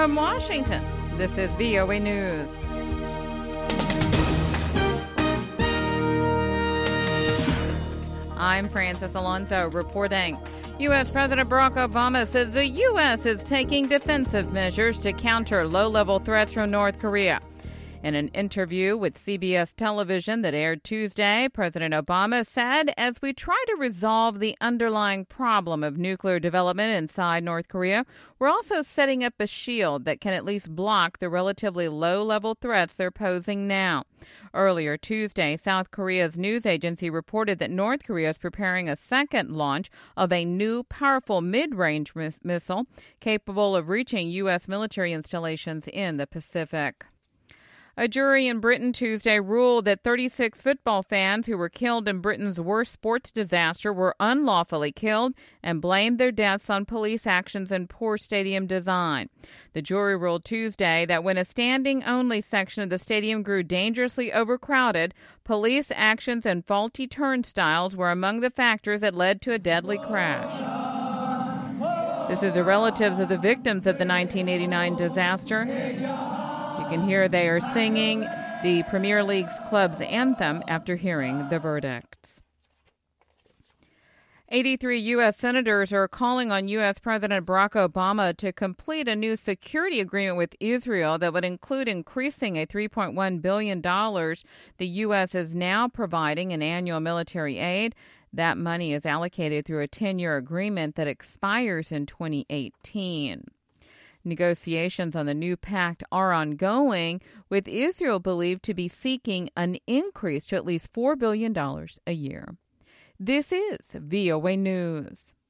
From Washington, this is VOA News. I'm Francis Alonso reporting. U.S. President Barack Obama says the U.S. is taking defensive measures to counter low-level threats from North Korea. In an interview with CBS television that aired Tuesday, President Obama said, as we try to resolve the underlying problem of nuclear development inside North Korea, we're also setting up a shield that can at least block the relatively low-level threats they're posing now. Earlier Tuesday, South Korea's news agency reported that North Korea is preparing a second launch of a new powerful mid-range missile capable of reaching U.S. military installations in the Pacific. A jury in Britain Tuesday ruled that 36 football fans who were killed in Britain's worst sports disaster were unlawfully killed and blamed their deaths on police actions and poor stadium design. The jury ruled Tuesday that when a standing-only section of the stadium grew dangerously overcrowded, police actions and faulty turnstiles were among the factors that led to a deadly crash. This is the relatives of the victims of the 1989 disaster. You can hear they are singing the Premier League's club's anthem after hearing the verdicts. 83 U.S. senators are calling on U.S. President Barack Obama to complete a new security agreement with Israel that would include increasing a $3.1 billion the U.S. is now providing in annual military aid. That money is allocated through a 10-year agreement that expires in 2018. Negotiations on the new pact are ongoing, with Israel believed to be seeking an increase to at least $4 billion a year. This is VOA News.